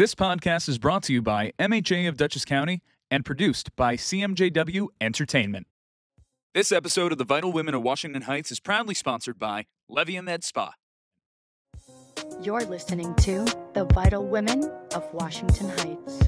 This podcast is brought to you by MHA of Dutchess County and produced by CMJW Entertainment. This episode of The Vital Women of Washington Heights is proudly sponsored by Levia Med Spa. You're listening to The Vital Women of Washington Heights.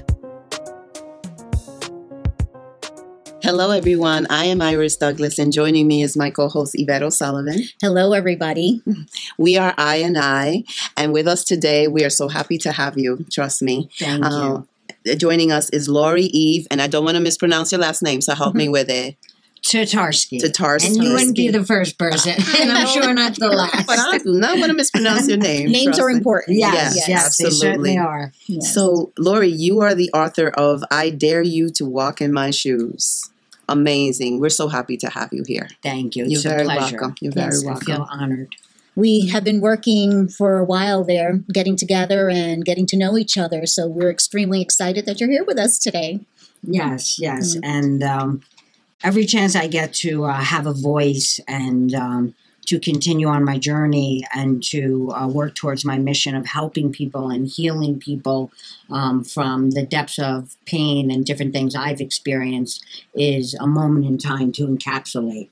Hello, everyone. I am Iris Douglas, and joining me is my co-host Yvette O'Sullivan. Hello, everybody. We are I, and with us today, we are so happy to have you. Trust me. Thank you. Joining us is Lori Eve, and I don't want to mispronounce your last name, so help me with it. Tatarsky. Tatarsky. And you wouldn't be the first person, and I'm sure not the last. But I do not want to mispronounce your name. Names are important. Yes, They certainly are. Yes. So, Lori, you are the author of I Dare You to Walk in My Shoes. Amazing. We're so happy to have you here. Thank you. You're It's a very pleasure. welcome. You're very welcome. I feel honored. We have been working for a while there, getting together and getting to know each other. So we're extremely excited that you're here with us today. Yes. And every chance I get to have a voice and to continue on my journey and to work towards my mission of helping people and healing people from the depths of pain and different things I've experienced is a moment in time to encapsulate.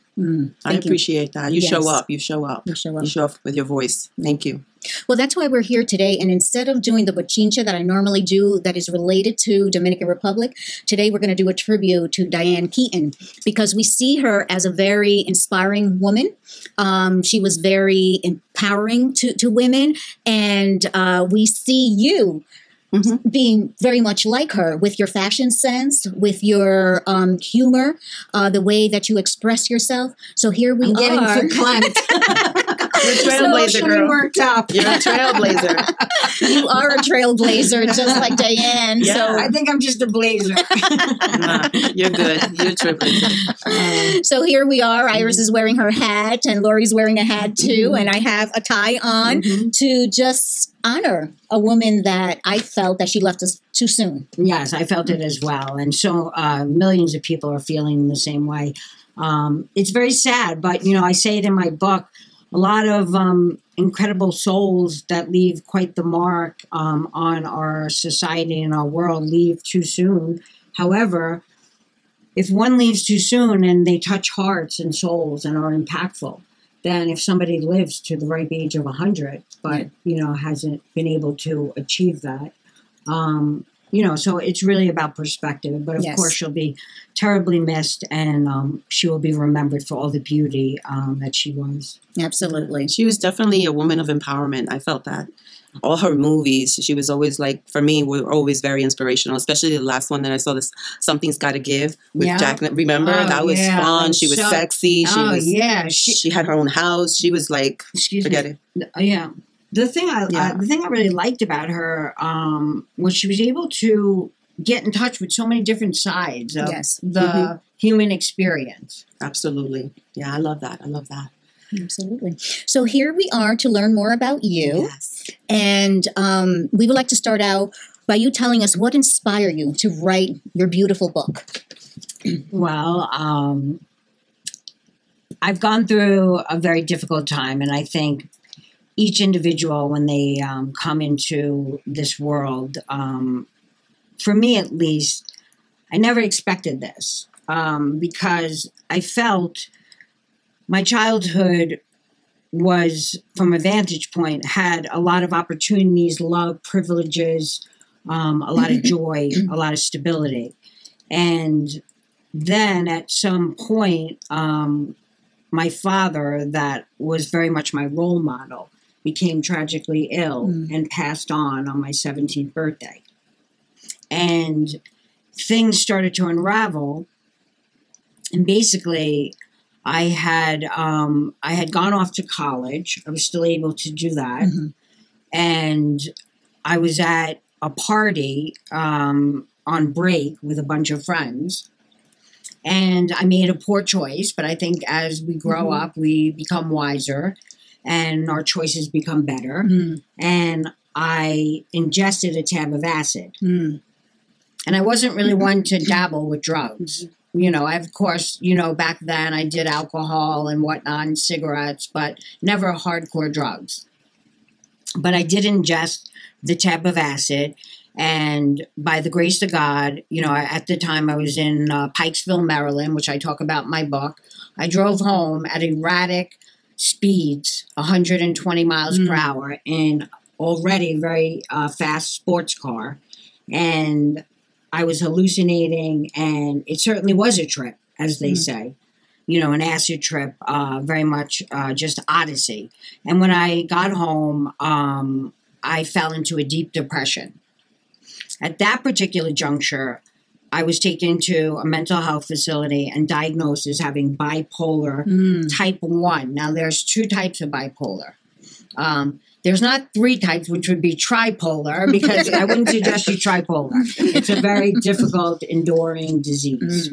I appreciate that. You Yes. show up. You show up. You show up. You show up with your voice. Thank you. Well, that's why we're here today. And instead of doing the bochincha that I normally do that is related to Dominican Republic, today we're going to do a tribute to Diane Keaton because we see her as a very inspiring woman. She was very empowering to women. And we see you being very much like her with your fashion sense, with your humor, the way that you express yourself. So here we I'm getting are. verklempt. You're a trailblazer, girl. Worked up. You're a trailblazer. You are a trailblazer, just like Diane. Yeah. So I think I'm just a blazer. Nah, you're good. You're a trailblazer. So here we are. Iris is wearing her hat, and Lori's wearing a hat too, and I have a tie on to just honor a woman that I felt that she left us too soon. Yes, I felt it as well. And so millions of people are feeling the same way. It's very sad, but, I say it in my book, a lot of incredible souls that leave quite the mark on our society and our world leave too soon. However, if one leaves too soon and they touch hearts and souls and are impactful, then if somebody lives to the ripe age of 100, but, hasn't been able to achieve that, so it's really about perspective. But of course, she'll be terribly missed, and she will be remembered for all the beauty that she was. Absolutely. She was definitely a woman of empowerment. I felt that. All her movies, she was always for me, were always very inspirational, especially the last one that I saw, this Something's Gotta Give with Jack. Remember? That was fun. She was sexy. She had her own house. She was forget it. Yeah. The thing I really liked about her was she was able to get in touch with so many different sides of the human experience. Absolutely. Yeah, I love that. Absolutely. So here we are to learn more about you. Yes. And we would like to start out by you telling us what inspired you to write your beautiful book. Well, I've gone through a very difficult time, and I think each individual, when they come into this world, for me at least, I never expected this because I felt my childhood was, from a vantage point, had a lot of opportunities, love, privileges, a lot of joy, a lot of stability. And then at some point, my father, that was very much my role model, became tragically ill and passed on my 17th birthday. And things started to unravel. And basically, I had gone off to college. I was still able to do that. And I was at a party on break with a bunch of friends. And I made a poor choice, but I think as we grow up, we become wiser and our choices become better. And I ingested a tab of acid. And I wasn't really one to dabble with drugs. I, of course, back then I did alcohol and whatnot and cigarettes, but never hardcore drugs. But I did ingest the tab of acid. And by the grace of God, at the time I was in Pikesville, Maryland, which I talk about in my book. I drove home at erratic speeds, 120 miles per hour, in already very fast sports car. And I was hallucinating, and it certainly was a trip, as they say. An acid trip, very much just odyssey. And when I got home, I fell into a deep depression. At that particular juncture, I was taken to a mental health facility and diagnosed as having bipolar type 1. Now, there's 2 types of bipolar. There's not 3 types, which would be tripolar, because I wouldn't suggest you tripolar. It's a very difficult, enduring disease.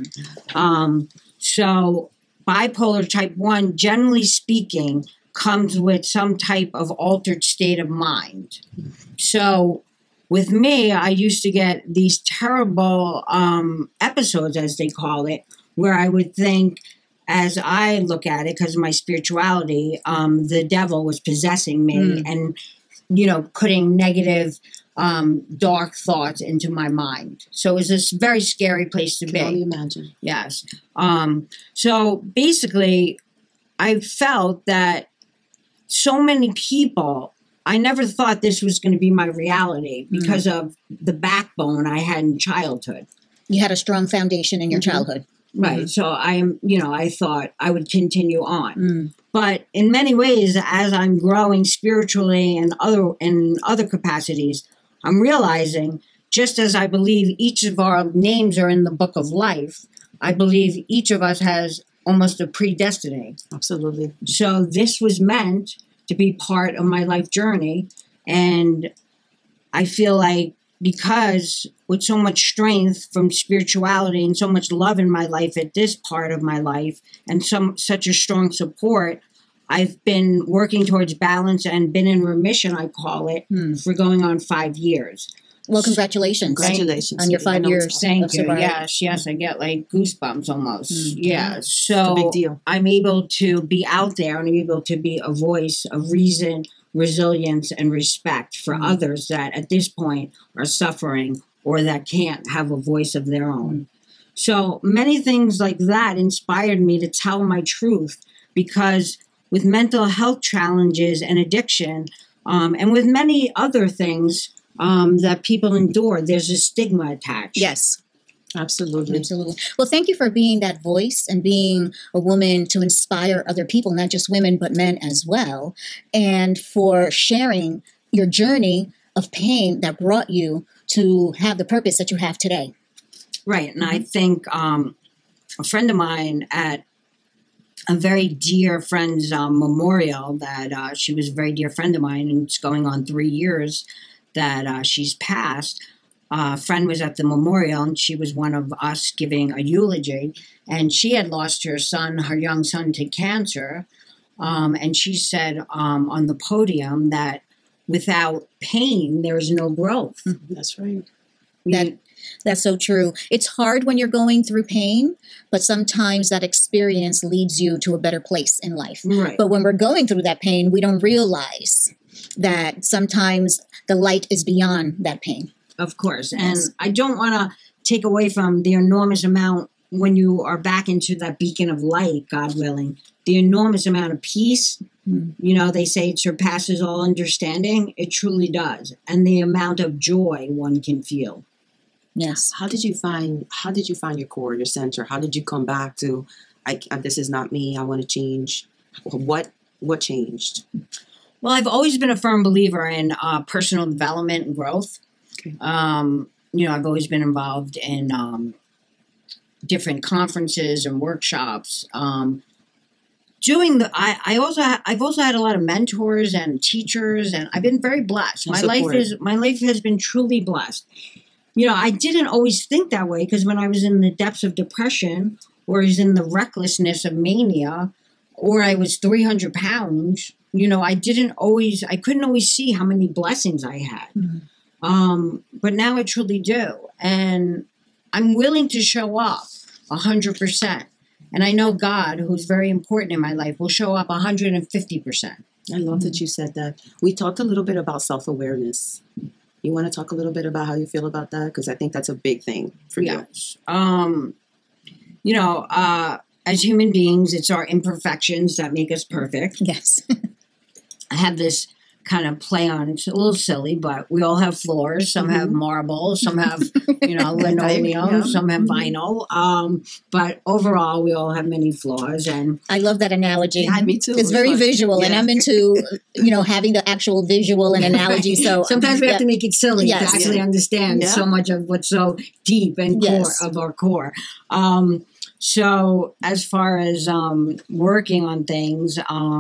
So bipolar type 1, generally speaking, comes with some type of altered state of mind. So with me, I used to get these terrible episodes, as they call it, where I would think, as I look at it, because of my spirituality, the devil was possessing me and, putting negative, dark thoughts into my mind. So it was this very scary place to be. Can you imagine? Yes. So basically, I felt that so many people, I never thought this was going to be my reality because of the backbone I had in childhood. You had a strong foundation in your childhood. Right. So I thought I would continue on. But in many ways, as I'm growing spiritually and other capacities, I'm realizing, just as I believe each of our names are in the book of life, I believe each of us has almost a predestiny. Absolutely. So this was meant to be part of my life journey. And I feel like, because with so much strength from spirituality and so much love in my life at this part of my life, and such a strong support, I've been working towards balance and been in remission, I call it, for going on 5 years. Well, congratulations. Congratulations. On your 5 years. Thank you. Yes, I get like goosebumps almost. Yeah, so it's a big deal. I'm able to be out there, and I'm able to be a voice of reason, resilience, and respect for others that at this point are suffering or that can't have a voice of their own. So many things like that inspired me to tell my truth, because with mental health challenges and addiction, and with many other things that people endure, there's a stigma attached. Yes. Absolutely. Absolutely. Well, thank you for being that voice and being a woman to inspire other people, not just women, but men as well. And for sharing your journey of pain that brought you to have the purpose that you have today. Right. And I think a friend of mine at a very dear friend's memorial, that she was a very dear friend of mine, and it's going on 3 years that she's passed. A friend was at the memorial, and she was one of us giving a eulogy, and she had lost her young son, to cancer. And she said on the podium that without pain, there is no growth. That's right. That's so true. It's hard when you're going through pain, but sometimes that experience leads you to a better place in life. Right. But when we're going through that pain, we don't realize that sometimes the light is beyond that pain. Of course. And I don't want to take away from the enormous amount, when you are back into that beacon of light, God willing, the enormous amount of peace. They say it surpasses all understanding. It truly does. And the amount of joy one can feel. Yes. How did you find your core, your center? How did you come back to, this is not me, I want to change? What changed? Well, I've always been a firm believer in personal development and growth. Okay. I've always been involved in different conferences and workshops. I've also had a lot of mentors and teachers, and I've been very blessed. My life has been truly blessed. I didn't always think that way, because when I was in the depths of depression, or I was in the recklessness of mania, or I was 300 pounds, I couldn't always see how many blessings I had. But now I truly do. And I'm willing to show up 100%. And I know God, who's very important in my life, will show up 150%. I love that you said that. We talked a little bit about self-awareness. You want to talk a little bit about how you feel about that? Because I think that's a big thing for you. Yes. You know, as human beings, it's our imperfections that make us perfect. Yes. I have this kind of play on, it's a little silly, but we all have floors. Some have marble, some have, you know, linoleum, some have vinyl. But overall, we all have many flaws. And I love that analogy. Yeah, me too. It's very visual, and I'm into, you know, having the actual visual and analogy. So sometimes we have to make it silly to actually understand Yeah. so much of what's so deep and core of our core. So as far as working on things,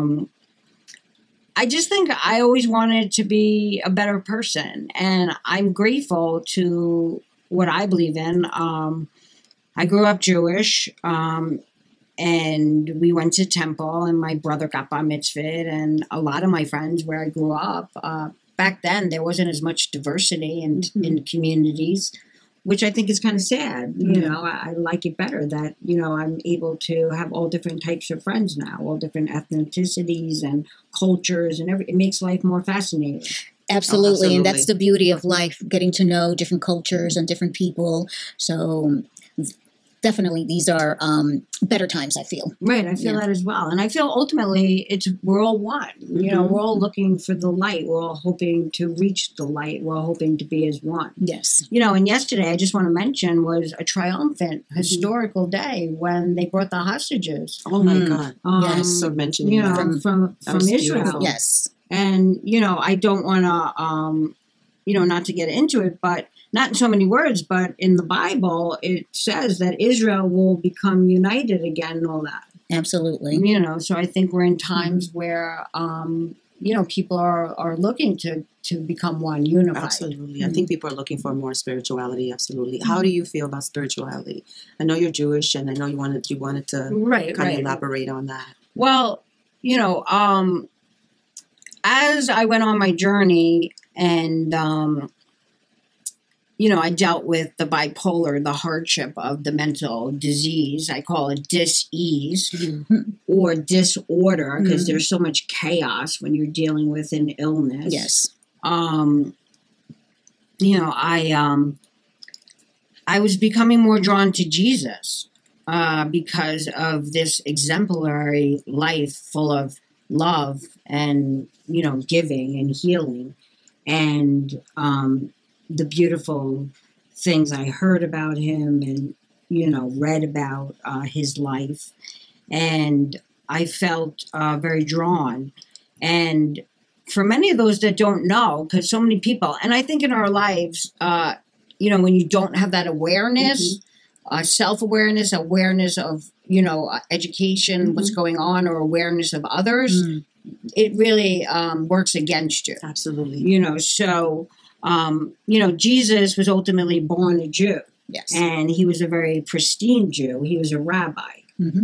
I just think I always wanted to be a better person, and I'm grateful to what I believe in. I grew up Jewish, and we went to temple, and my brother got bar mitzvahed, and a lot of my friends where I grew up, back then there wasn't as much diversity in communities, which I think is kind of sad. You know, I like it better that, you know, I'm able to have all different types of friends now, all different ethnicities and cultures and everything. It makes life more fascinating. absolutely, and that's the beauty of life, getting to know different cultures and different people. So definitely these are better times, I feel. Right, I feel that as well. And I feel ultimately we're all one. You know, we're all looking for the light. We're all hoping to reach the light. We're all hoping to be as one. Yes. You know, and yesterday, I just want to mention, was a triumphant, historical day when they brought the hostages. Oh my God. Yes. So mentioning You know, that. from was Israel. beautiful. Yes. And, you know, I don't want to, you know, not to get into it, but not in so many words, but in the Bible, it says that Israel will become united again and all that. Absolutely. You know, so I think we're in times where, you know, people are looking to become one, unified. Absolutely. I think people are looking for more spirituality. Absolutely. How do you feel about spirituality? I know you're Jewish, and I know you wanted to kind of elaborate on that. Well, you know, as I went on my journey and, you know, I dealt with the bipolar, the hardship of the mental disease. I call it dis-ease or disorder, because there's so much chaos when you're dealing with an illness. Yes. You know, I was becoming more drawn to Jesus because of this exemplary life full of love and, you know, giving and healing, and the beautiful things I heard about him and, you know, read about his life. And I felt very drawn. And for many of those that don't know, because so many people, and I think in our lives, you know, when you don't have that awareness, self-awareness, awareness of, you know, education, what's going on, or awareness of others, it really works against you. Absolutely. You know, so, you know, Jesus was ultimately born a Jew. Yes. And he was a very pristine Jew. He was a rabbi.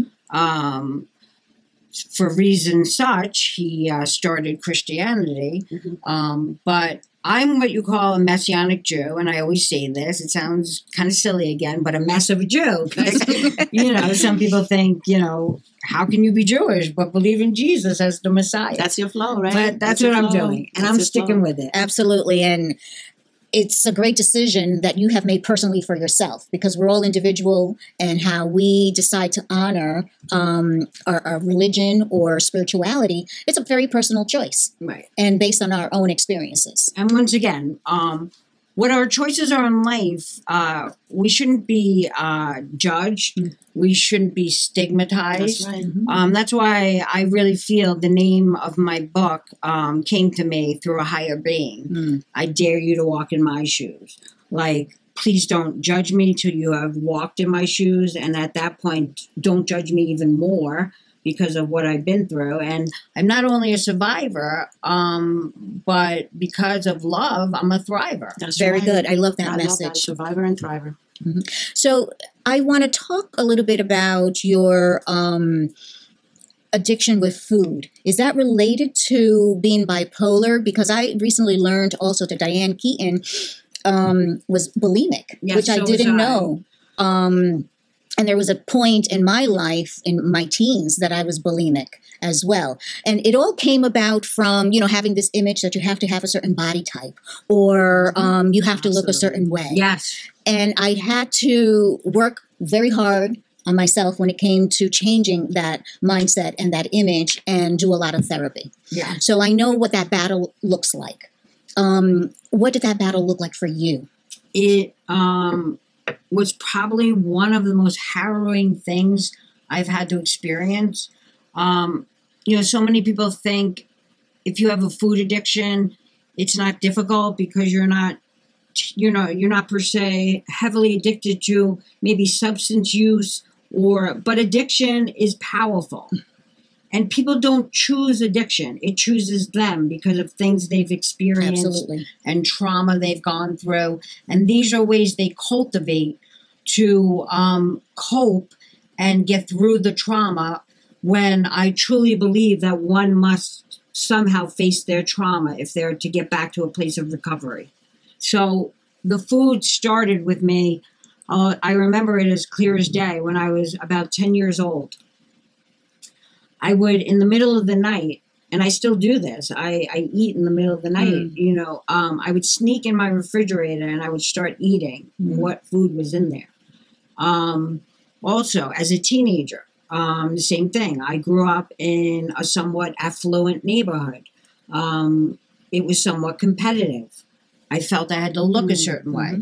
For reasons such, he started Christianity. But I'm what you call a Messianic Jew, and I always say this. It sounds kind of silly again, but a mess of a Jew. You know, some people think, you know, how can you be Jewish but believe in Jesus as the Messiah? That's your flow, right? But that's what I'm doing, and I'm sticking with it. Absolutely. And it's a great decision that you have made personally for yourself, because we're all individual, and how we decide to honor our religion or spirituality, it's a very personal choice. Right. And based on our own experiences. And once again, what our choices are in life, we shouldn't be judged. We shouldn't be stigmatized. That's right. That's why I really feel the name of my book came to me through a higher being. I dare you to walk in my shoes. Like, please don't judge me till you have walked in my shoes. And at that point, don't judge me even more because of what I've been through. And I'm not only a survivor, but because of love, I'm a thriver. That's Very right. good. I love that I message. love that. Survivor and thriver. So I want to talk a little bit about your addiction with food. Is that related to being bipolar? Because I recently learned also that Diane Keaton was bulimic, Yes, which I so was didn't I. know. And there was a point in my life, in my teens, that I was bulimic as well. And it all came about from, having this image that you have to have a certain body type, or you have to look a certain way. Yes. And I had to work very hard on myself when it came to changing that mindset and that image, and do a lot of therapy. Yeah. So I know what that battle looks like. What did that battle look like for you? It was probably one of the most harrowing things I've had to experience. So many people think if you have a food addiction, it's not difficult because you're not per se heavily addicted to maybe substance use, but addiction is powerful. And people don't choose addiction. It chooses them because of things they've experienced. Absolutely. And trauma they've gone through. And these are ways they cultivate to cope and get through the trauma, when I truly believe that one must somehow face their trauma if they're to get back to a place of recovery. So the food started with me. I remember it as clear as day when I was about 10 years old. I would, in the middle of the night, and I still do this, I eat in the middle of the night, I would sneak in my refrigerator and I would start eating what food was in there. Also, as a teenager, the same thing. I grew up in a somewhat affluent neighborhood. It was somewhat competitive. I felt I had to look a certain way.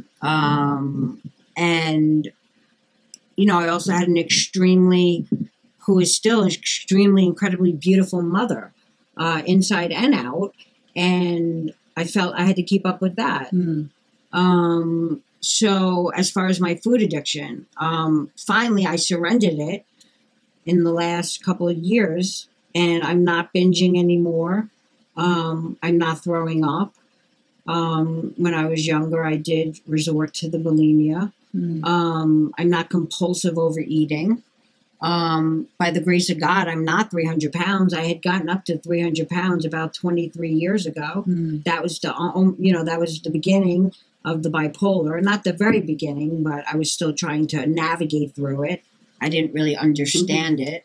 And, I also had who is still an extremely, incredibly beautiful mother, inside and out. And I felt I had to keep up with that. So as far as my food addiction, finally I surrendered it in the last couple of years, and I'm not binging anymore. I'm not throwing up. When I was younger, I did resort to the bulimia. I'm not compulsive overeating. By the grace of God, I'm not 300 pounds. I had gotten up to 300 pounds about 23 years ago. That was that was the beginning of the bipolar. Not the very beginning, but I was still trying to navigate through it. I didn't really understand it,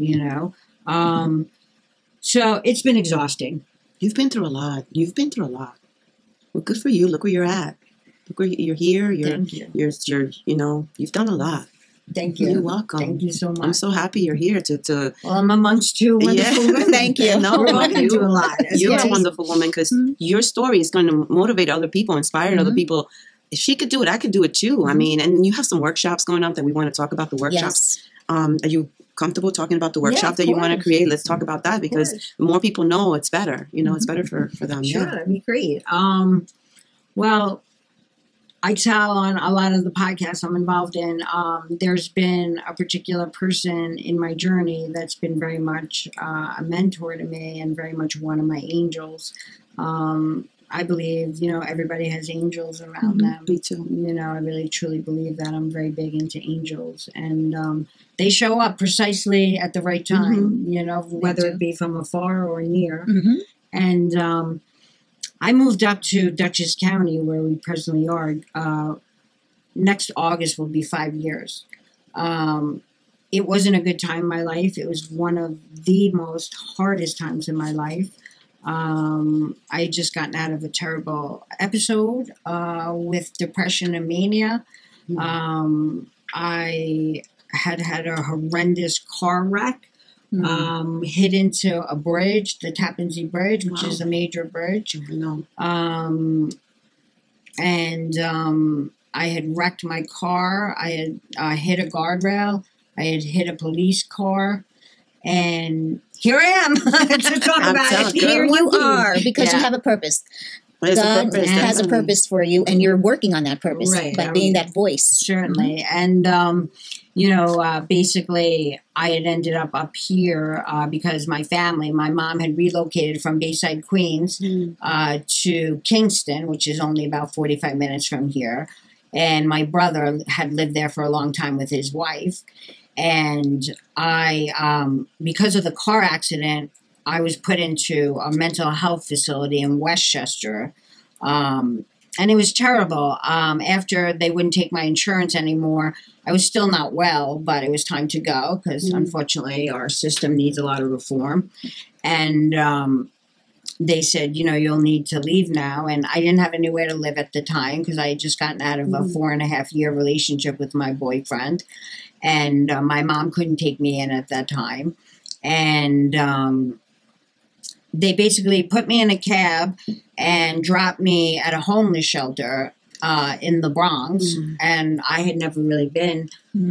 So it's been exhausting. You've been through a lot. Well, good for you. Look where you're at. Look where you're here. Thank you. You've done a lot. Thank you. You're welcome. Thank you so much. I'm so happy you're here to Well, I'm amongst two wonderful women. Thank you. No, We're all going to do a lot. You're a wonderful woman, because your story is going to motivate other people, inspire other people. If she could do it, I could do it too. I mean, and you have some workshops going on that we want to talk about, the workshops. Yes. Are you comfortable talking about the workshop that you want to create? Let's talk about that, because the more people know, it's better. It's better for them. Sure, that'd be great. Well, I tell on a lot of the podcasts I'm involved in, there's been a particular person in my journey that's been very much a mentor to me and very much one of my angels. I believe, everybody has angels around them. Me too. I really truly believe that. I'm very big into angels, and they show up precisely at the right time, whether it be from afar or near. And I moved up to Dutchess County, where we presently are. Next August will be 5 years. It wasn't a good time in my life. It was one of the most hardest times in my life. I had just gotten out of a terrible episode with depression and mania. I had a horrendous car wreck. Hit into a bridge, the Tappan Zee Bridge, which is a major bridge. I had wrecked my car. I had hit a guardrail. I had hit a police car. And here I am to talk about it. Here you are, because you have a purpose. God has a purpose for you, and you're working on that purpose by being that voice. Certainly. And, basically, I had ended up here because my mom had relocated from Bayside, Queens to Kingston, which is only about 45 minutes from here. And my brother had lived there for a long time with his wife. And I, because of the car accident, I was put into a mental health facility in Westchester. And it was terrible. After they wouldn't take my insurance anymore, I was still not well, but it was time to go because unfortunately our system needs a lot of reform. And they said, you'll need to leave now. And I didn't have anywhere to live at the time because I had just gotten out of a 4.5-year relationship with my boyfriend. And my mom couldn't take me in at that time. And they basically put me in a cab and dropped me at a homeless shelter in the Bronx. And I had never really been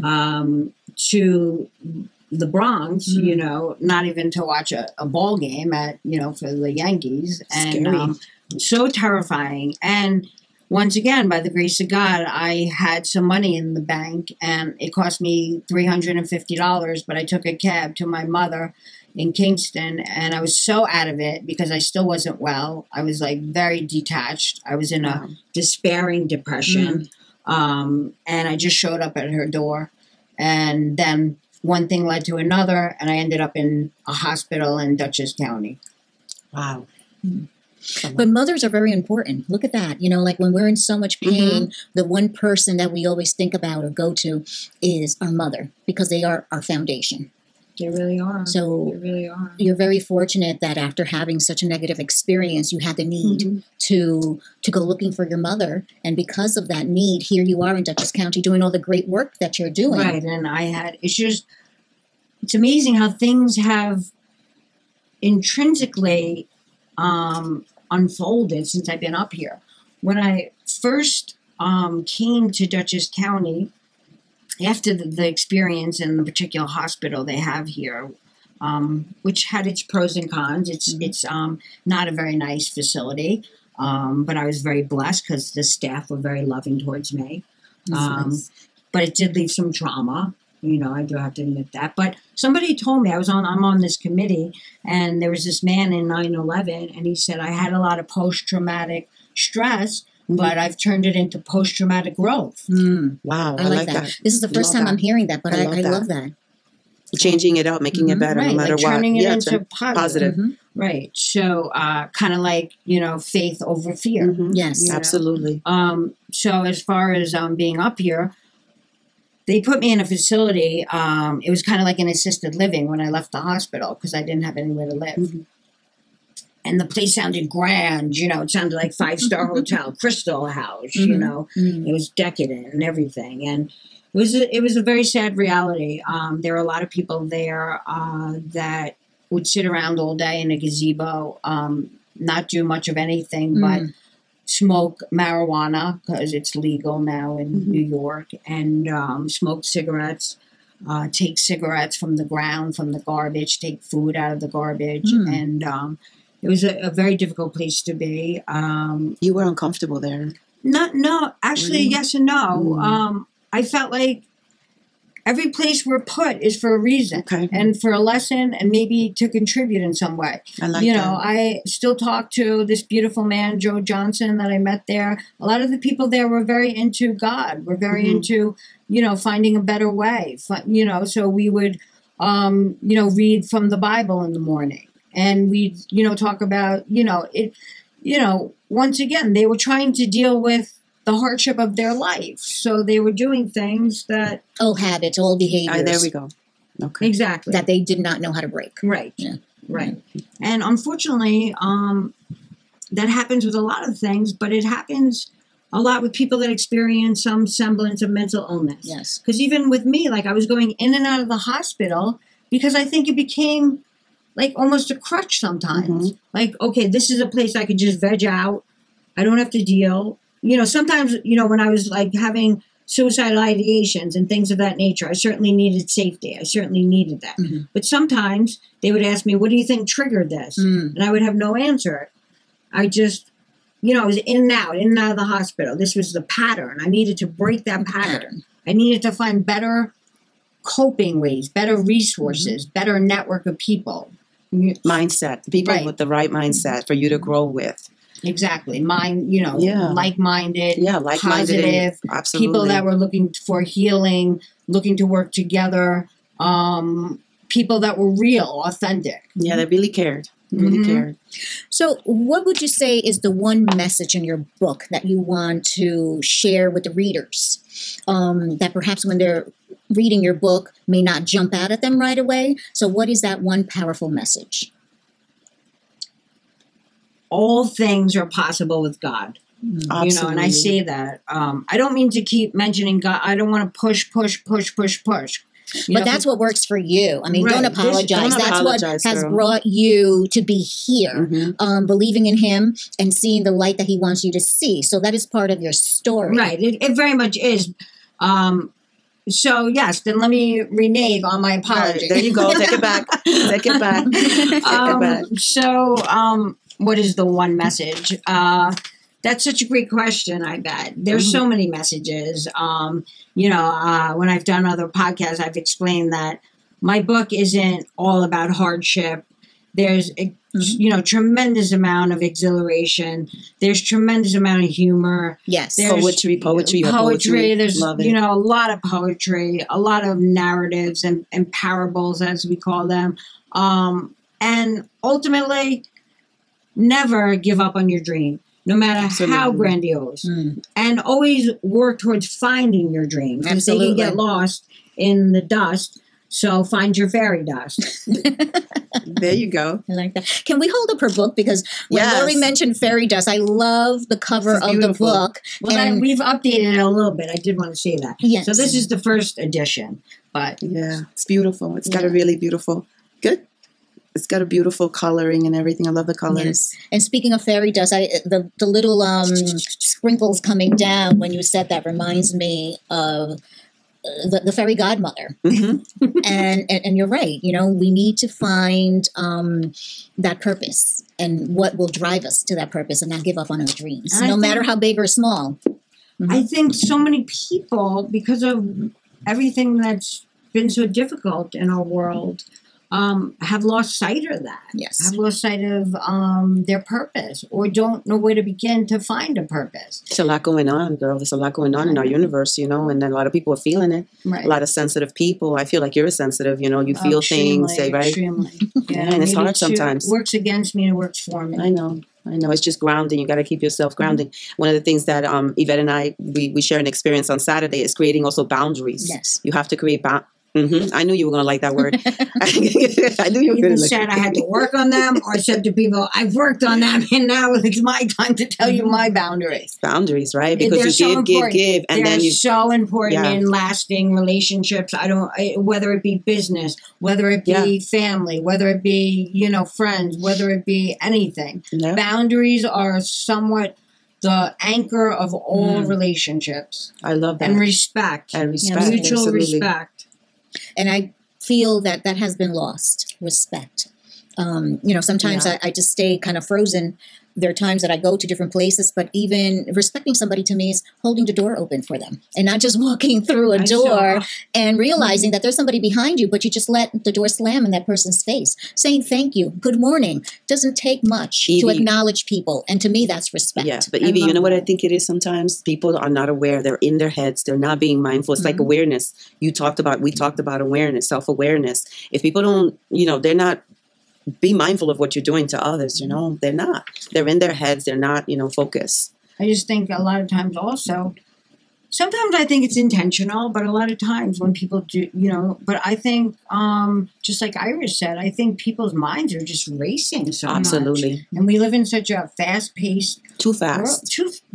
to the Bronx, not even to watch a ball game for the Yankees. And so terrifying. And once again, by the grace of God, I had some money in the bank and it cost me $350, but I took a cab to my mother in Kingston, and I was so out of it because I still wasn't well. I was like very detached. I was in a despairing depression. And I just showed up at her door, and then one thing led to another, and I ended up in a hospital in Dutchess County. Wow. But mothers are very important. Look at that. Like when we're in so much pain, the one person that we always think about or go to is our mother because they are our foundation. They really are. So they really are. You're very fortunate that after having such a negative experience, you had the need to go looking for your mother. And because of that need, here you are in Dutchess County doing all the great work that you're doing. Right. And it's amazing how things have intrinsically unfolded since I've been up here. When I first came to Dutchess County, after the experience in the particular hospital they have here, which had its pros and cons, it's not a very nice facility, but I was very blessed because the staff were very loving towards me. Nice. But it did leave some trauma. I do have to admit that. But somebody told me, I'm on this committee, and there was this man in 9/11, and he said, I had a lot of post-traumatic stress, but I've turned it into post-traumatic growth. Wow. I like that. This is the first time I'm hearing that, but I love that. Changing it up, making it better, no matter what. Turning it into positive. Right. So kind of like, faith over fear. Yes. Absolutely. So as far as being up here, they put me in a facility. It was kind of like an assisted living when I left the hospital because I didn't have anywhere to live. And the place sounded grand, it sounded like 5-star hotel, Crystal House, it was decadent and everything. And it was a very sad reality. There were a lot of people there that would sit around all day in a gazebo, not do much of anything but smoke marijuana because it's legal now in New York, and smoke cigarettes, take cigarettes from the ground, from the garbage, take food out of the garbage. And it was a very difficult place to be. You were uncomfortable there? No, actually, yes and no. I felt like every place we're put is for a reason and for a lesson and maybe to contribute in some way. I like that. I still talk to this beautiful man, Joe Johnson, that I met there. A lot of the people there were very into God. We're very into, finding a better way. So we would, read from the Bible in the morning. And we, talk about, once again, they were trying to deal with the hardship of their life. So they were doing things that... Old habits, old behaviors. There we go. Okay. Exactly. That they did not know how to break. Right. Yeah. Right. And unfortunately, that happens with a lot of things, but it happens a lot with people that experience some semblance of mental illness. Yes. Because even with me, I was going in and out of the hospital because I think it became almost a crutch sometimes. Okay, this is a place I could just veg out. I don't have to deal. Sometimes, when I was having suicidal ideations and things of that nature, I certainly needed safety. I certainly needed that. But sometimes they would ask me, what do you think triggered this? And I would have no answer. I just, I was in and out of the hospital. This was the pattern. I needed to break that pattern. I needed to find better coping ways, better resources, better network of people. Mindset. People with the right mindset for you to grow with. Exactly. Like-minded, positive, absolutely. People that were looking for healing, looking to work together, people that were real, authentic. Yeah, they really cared. Really cared. So, what would you say is the one message in your book that you want to share with the readers? That perhaps when they're reading your book may not jump out at them right away. So, what is that one powerful message? All things are possible with God. Absolutely. You know, and I say that. I don't mean to keep mentioning God. I don't want to push. But that's what works for you. I mean, Right. don't apologize. Don't That's apologize, what has girl. brought you to be here, Mhm. believing in Him and seeing the light that He wants you to see. So that is part of your story. Right. It very much is. So, yes, then let me renege on my apology. Right, there you go. Take it back. Take it back. Take it back. So, what is the one message? That's such a great question, I bet. There's so many messages. When I've done other podcasts, I've explained that my book isn't all about hardship. There's, tremendous amount of exhilaration. There's tremendous amount of humor. Yes. There's Poetry. There's, Love it. a lot of poetry, a lot of narratives and parables, as we call them. And ultimately, never give up on your dream, no matter how Absolutely. grandiose. And always work towards finding your dream. Because they can Absolutely. get lost in the dust. So find your fairy dust. There you go. I like that. Can we hold up her book? Because when Yes. Lori mentioned fairy dust, I love the cover It's of the beautiful. book. Well, And- we've updated it a little bit. I did want to say that. Yes. So this is the first edition. But Yeah, it's beautiful. It's got a really beautiful, good. It's got a beautiful coloring and everything. I love the colors. Yes. And speaking of fairy dust, the little sprinkles coming down when you said that reminds me of the fairy godmother. Mhm. And you're right. We need to find that purpose and what will drive us to that purpose and not give up on our dreams, And I no think- matter how big or small. I think so many people, because of everything that's been so difficult in our world, have lost sight of that. Yes. Have lost sight of their purpose, or don't know where to begin to find a purpose. There's a lot going on, girl. There's a lot going on in our universe, and a lot of people are feeling it. Right. A lot of sensitive people. I feel like you're sensitive, you feel things, say, right? Extremely. Yeah, and it's maybe hard sometimes. It works against me and it works for me. I know. It's just grounding. You got to keep yourself grounding. One of the things that Yvette and I, we share an experience on Saturday is creating also boundaries. Yes. You have to create I knew you were going to like that word. I knew you were Either going to like said I had to work on them, or said to people, I've worked on them, and now it's my time to tell you my boundaries. boundaries, right? They're Because so you give, important. and They're then you. so important Yeah. in lasting relationships. Whether it be business, whether it be family, whether it be friends, whether it be anything. Yeah. Boundaries are somewhat the anchor of all relationships, I love that. and respect, And respect, mutual absolutely. respect. And I feel that has been lost, respect. Sometimes I just stay kind of frozen. There are times that I go to different places, but even respecting somebody to me is holding the door open for them and not just walking through a door and realizing that there's somebody behind you, but you just let the door slam in that person's face. Saying thank you, good morning, doesn't take much to Evie. acknowledge people. And to me, that's respect. Yeah, but Evie, you know what I think it is sometimes? People are not aware. They're in their heads. They're not being mindful. It's like awareness. We talked about awareness, self-awareness. If people don't, they're not, be mindful of what you're doing to others, they're not. They're in their heads. They're not, focused. I just think a lot of times also, sometimes I think it's intentional, but a lot of times when people do, but I think, just like Iris said, I think people's minds are just racing so much. Absolutely. And we live in such a fast-paced Too world, fast.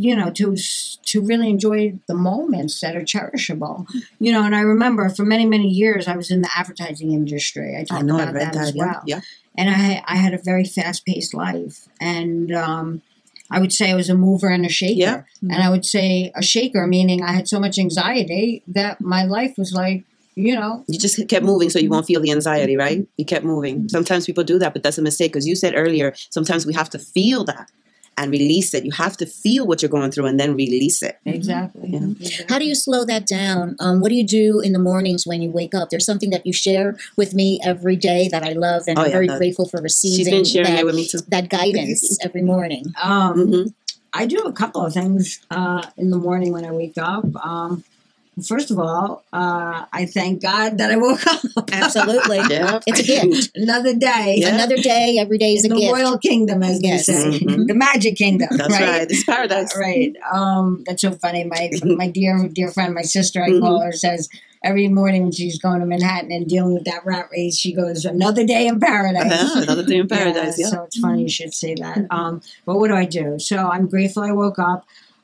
to really enjoy the moments that are cherishable. And I remember for many, many years, I was in the advertising industry. I talked I about read that as well. Yeah. And I had a very fast-paced life. And I would say I was a mover and a shaker. Yeah. And I would say a shaker, meaning I had so much anxiety that my life was like, You just kept moving so you won't feel the anxiety, right? You kept moving. Sometimes people do that, but that's a mistake. Because you said earlier, sometimes we have to feel that and release it. You have to feel what you're going through and then release it. Exactly. Yeah. Exactly. How do you slow that down? What do you do in the mornings when you wake up? There's something that you share with me every day that I love, and I'm very grateful for receiving She's been sharing it with me too. that guidance every morning. Mm-hmm. I do a couple of things in the morning when I wake up. First of all, I thank God that I woke up. Absolutely. Yeah. It's a gift. Another day. Yeah. Another day, every day is a In the gift. royal kingdom, as Yes. they say. Mhm. The magic kingdom. That's right. It's paradise. Right. That's so funny. My dear friend, my sister, I call her, says every morning when she's going to Manhattan and dealing with that rat race, she goes, "Another day in paradise." Another day in paradise. Yeah. So it's funny you should say that. But what do? So I'm grateful I woke up.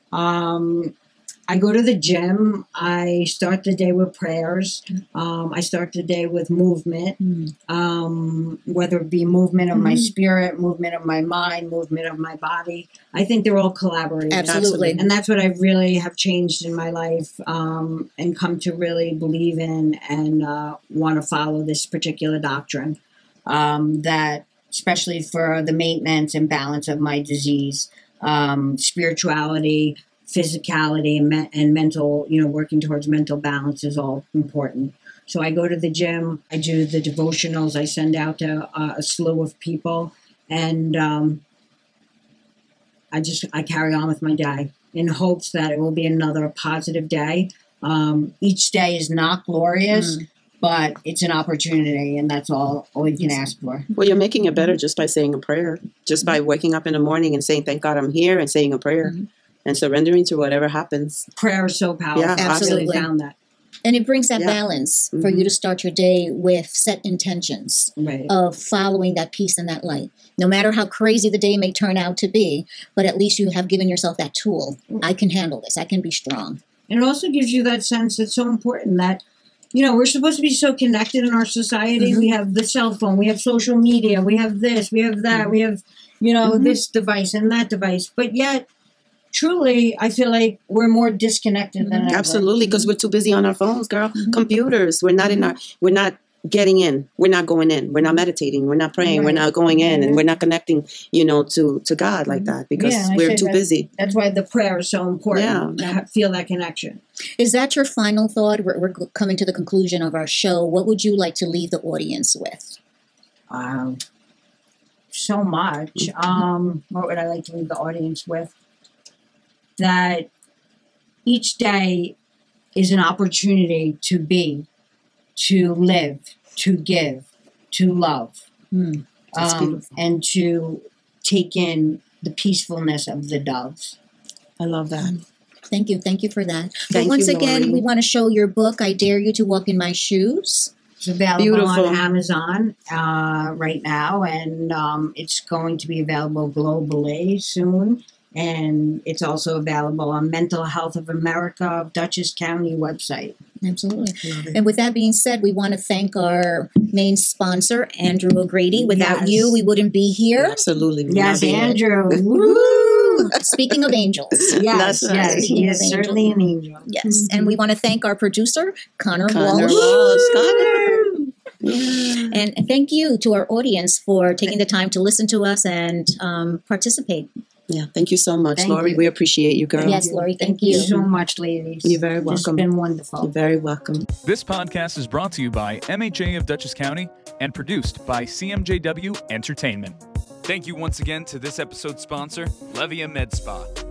I go to the gym. I start the day with prayers. I start the day with movement, whether it be movement of my spirit, movement of my mind, movement of my body. I think they're all collaborative. Absolutely. And that's what I really have changed in my life and come to really believe in and want to follow this particular doctrine that, especially for the maintenance and balance of my disease, spirituality, physicality and mental, working towards mental balance is all important. So I go to the gym, I do the devotionals, I send out to a slew of people, and I carry on with my day in hopes that it will be another positive day. Each day is not glorious, but it's an opportunity, and that's all we can ask for. Well, you're making it better just by saying a prayer, just by waking up in the morning and saying, "Thank God I'm here," and saying a prayer. And surrendering to whatever happens. Prayer is so powerful. Yeah, absolutely. I really found that. And it brings that Yeah. balance for you to start your day with set intentions Right. of following that peace and that light. No matter how crazy the day may turn out to be, but at least you have given yourself that tool. I can handle this. I can be strong. And it also gives you that sense that's so important that, we're supposed to be so connected in our society. We have the cell phone, we have social media, we have this, we have that, we have, this device and that device. But yet, truly, I feel like we're more disconnected than ever. Absolutely, because we're too busy on our phones, girl. Computers. We're not getting in. We're not going in. We're not meditating. We're not praying. We're not going in, and we're not connecting, to God like that because we're too busy. That's why the prayer is so important. Yeah. To feel that connection. Is that your final thought? We're coming to the conclusion of our show. What would you like to leave the audience with? So much. What would I like to leave the audience with? That each day is an opportunity to be, to live, to give, to love, and to take in the peacefulness of the doves. I love that. Thank you. Thank you for that. Thank Once you, again, Lori. we want to show your book, I Dare You to Walk in My Shoes. It's available Beautiful. on Amazon right now, and it's going to be available globally soon. And it's also available on Mental Health of America, Dutchess County website. Absolutely. And with that being said, we want to thank our main sponsor, Andrew O'Grady. Without Yes. you, we wouldn't be here. Absolutely. Yes, Not being- Andrew. Woo! Speaking of angels. Yes, That's right. yes, he Speaking is of certainly an angel. Yes. And we want to thank our producer, Connor Connor Walsh. Walsh. Connor. Yeah. And thank you to our audience for taking the time to listen to us and participate. Yeah. Thank you so much, Thank Lori. you. We appreciate you, girl. Yes, Lori, thank Thank you you. so much, ladies. You're very It's welcome. been wonderful. You're very welcome. This podcast is brought to you by MHA of Dutchess County and produced by CMJW Entertainment. Thank you once again to this episode's sponsor, Levia Med Spa.